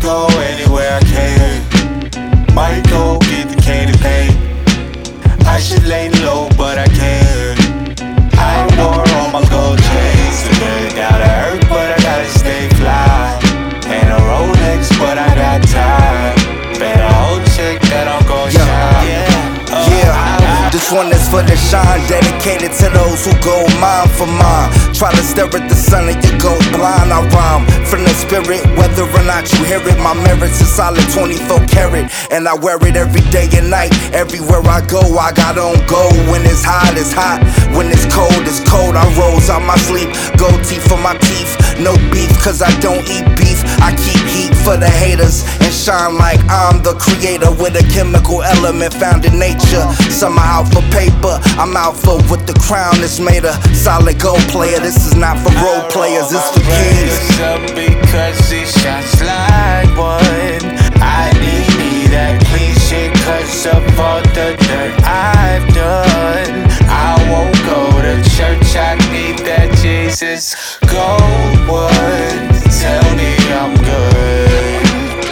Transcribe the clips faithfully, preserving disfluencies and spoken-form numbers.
go anywhere I can. Might go get the candy paint. I should lay low, but I can't. I wore all my gold chains today. Down to earth, but I gotta stay fly. Ain't a Rolex, but I got time. Better hold check that I'm gon' shine. Yeah, uh, yeah. This one is for the shine, dedicated to those who go mine for mine. Try to stare at the sun and you go blind. I rhyme from the spirit, whether or not you hear it. My merits is solid twenty-four karat, and I wear it every day and night. Everywhere I go, I got on gold. When it's hot, it's hot. When it's cold, it's cold. I rose out my sleep, gold teeth for my teeth. No beef, cause I don't eat beef. I keep heat for the haters and shine like I'm the creator with a chemical element found in nature. Some are out for paper, I'm out for with the crown is made a solid gold player. This is not for role players, it's for kings. Because it shines like one. I need me that clean shit cause of all the dirt I've done. I won't go to church, I need that Jesus gold one. Tell me I'm good.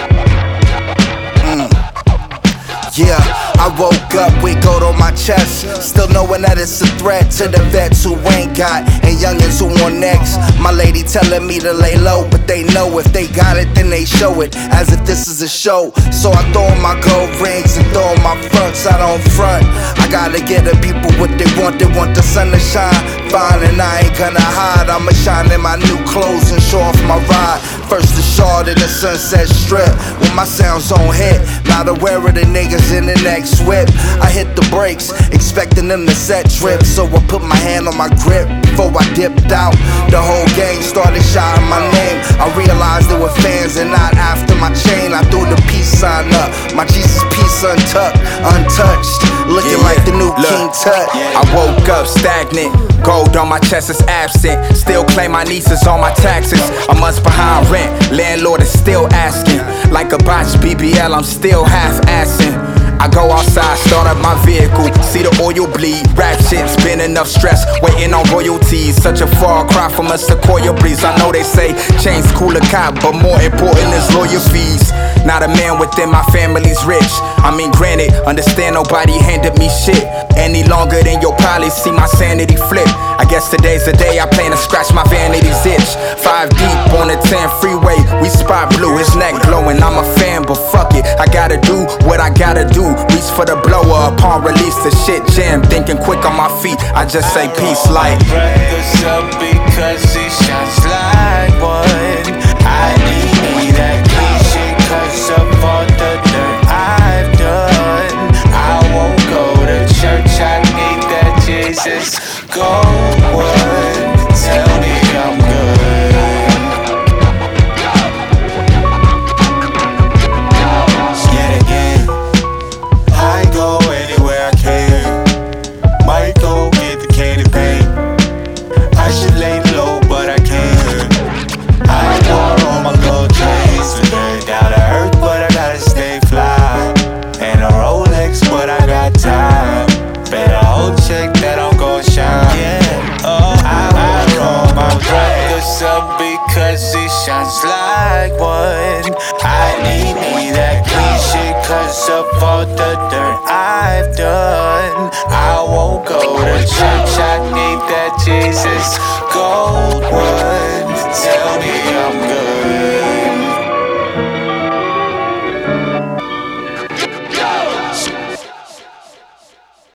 mm. Yeah, I woke up with gold on my chest, still knowing that it's a threat to the vets who ain't got and youngins who want next. My lady telling me to lay low, but they know if they got it, then they show it, as if this is a show. So I throw in my gold rings and throw in my fronts out on front. I gotta get the people what they want, they want the sun to shine. Fine, and I ain't gonna hide, I'ma shine in my new clothes and show off my ride. First the shard in the Sunset Strip, with my sounds on hit. Not aware of the niggas in the next whip. I hit the brakes, expecting them to set trip. So I put my hand on my grip before I dipped out. The whole gang started shouting my name. I realized they were fans and not after my chain. I threw the peace sign up, my Jesus peace untucked, untouched, looking yeah, like the new look, King Tut. I woke up stagnant, gold on my chest is absent. Still claim my nieces on my taxes. A month behind rent, landlord is still asking. Like a botched B B L, I'm still half-assing. I go outside, start up my vehicle, see the oil bleed. Rap shit's been enough stress, waiting on royalties. Such a far cry from a Sequoia breeze. I know they say chains cool a cop, but more important is lawyer fees. Not a man within my family's rich. I mean granted, understand nobody handed me shit. Any longer than you'll probably see my sanity flip. I guess today's the day I plan to scratch my vanity's itch. Five deep on the ten freeway, we spot blue, his neck glowing. I'm a fan, but fuck it, I gotta do what I gotta do. Reach for the blower upon release, the shit jam. Thinking quick on my feet, I just say peace like. Breakfast up because it shines like one. I need that clean shit cause of all the dirt I've done. I won't go to church, I need that Jesus gold one. Tell me I'm good. Yet again, I go anywhere I can. Might go get the candy paint. I should lay low, but I can't. I wore all my gold chains today. Down to earth, but I gotta stay fly. Ain't a Rolex, but I got time. Better hold check that I'm gon' shine. Yeah, oh, I, I roll my breakfast up because it shines like one. I need me that clean shit cause of all the dirt I've done. I won't go to church, I need that Jesus gold one.